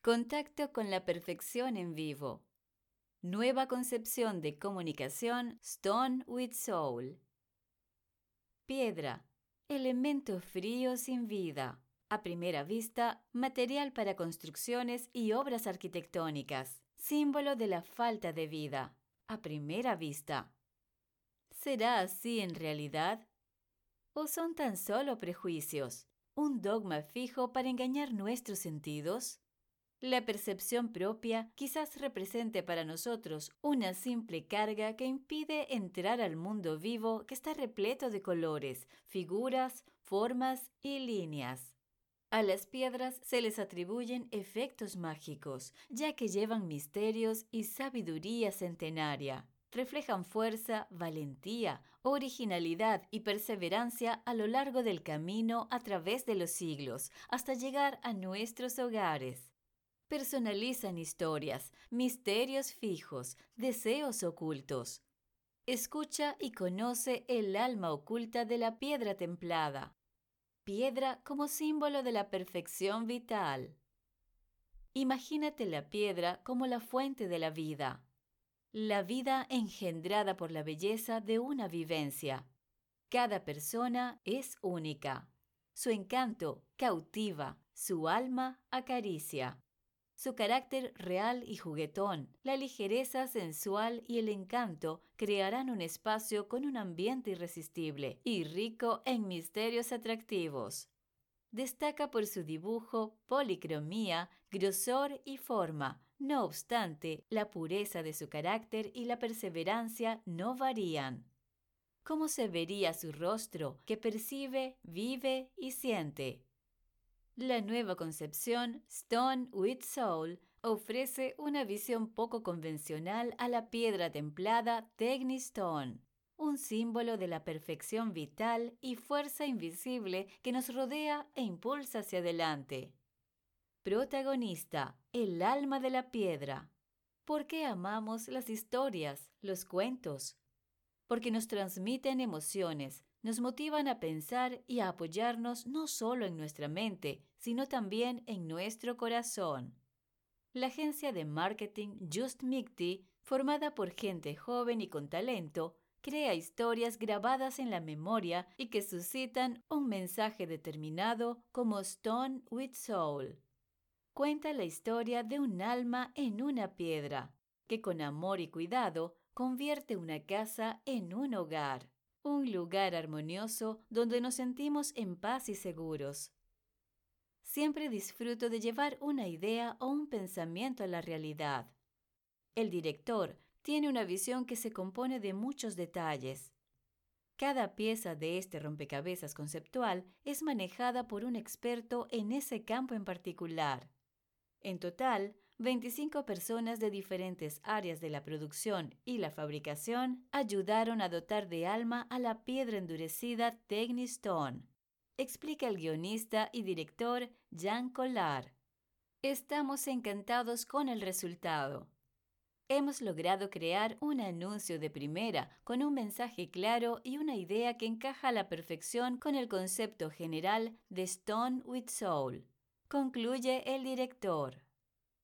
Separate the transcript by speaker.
Speaker 1: Contacto con la perfección en vivo. Nueva concepción de comunicación Stone with Soul. Piedra, elemento frío sin vida. A primera vista, material para construcciones y obras arquitectónicas. Símbolo de la falta de vida. A primera vista. ¿Será así en realidad? ¿O son tan solo prejuicios? ¿Un dogma fijo para engañar nuestros sentidos? La percepción propia quizás represente para nosotros una simple carga que impide entrar al mundo vivo que está repleto de colores, figuras, formas y líneas. A las piedras se les atribuyen efectos mágicos, ya que llevan misterios y sabiduría centenaria. Reflejan fuerza, valentía, originalidad y perseverancia a lo largo del camino a través de los siglos, hasta llegar a nuestros hogares. Personalizan historias, misterios fijos, deseos ocultos. Escucha y conoce el alma oculta de la piedra templada. Piedra como símbolo de la perfección vital. Imagínate la piedra como la fuente de la vida. La vida engendrada por la belleza de una vivencia. Cada persona es única. Su encanto cautiva, su alma acaricia. Su carácter real y juguetón, la ligereza sensual y el encanto crearán un espacio con un ambiente irresistible y rico en misterios atractivos. Destaca por su dibujo, policromía, grosor y forma. No obstante, la pureza de su carácter y la perseverancia no varían. ¿Cómo se vería su rostro que percibe, vive y siente? La nueva concepción Stone with Soul ofrece una visión poco convencional a la piedra templada Tegni Stone, un símbolo de la perfección vital y fuerza invisible que nos rodea e impulsa hacia adelante. Protagonista, el alma de la piedra. ¿Por qué amamos las historias, los cuentos? Porque nos transmiten emociones, nos motivan a pensar y a apoyarnos no solo en nuestra mente, sino también en nuestro corazón. La agencia de marketing Just Micti, formada por gente joven y con talento, crea historias grabadas en la memoria y que suscitan un mensaje determinado como Stone with Soul. Cuenta la historia de un alma en una piedra, que con amor y cuidado convierte una casa en un hogar, un lugar armonioso donde nos sentimos en paz y seguros. Siempre disfruto de llevar una idea o un pensamiento a la realidad. El director tiene una visión que se compone de muchos detalles. Cada pieza de este rompecabezas conceptual es manejada por un experto en ese campo en particular. En total, 25 personas de diferentes áreas de la producción y la fabricación ayudaron a dotar de alma a la piedra endurecida Tegni Stone, explica el guionista y director Jean Collard. Estamos encantados con el resultado. Hemos logrado crear un anuncio de primera con un mensaje claro y una idea que encaja a la perfección con el concepto general de Stone with Soul, concluye el director.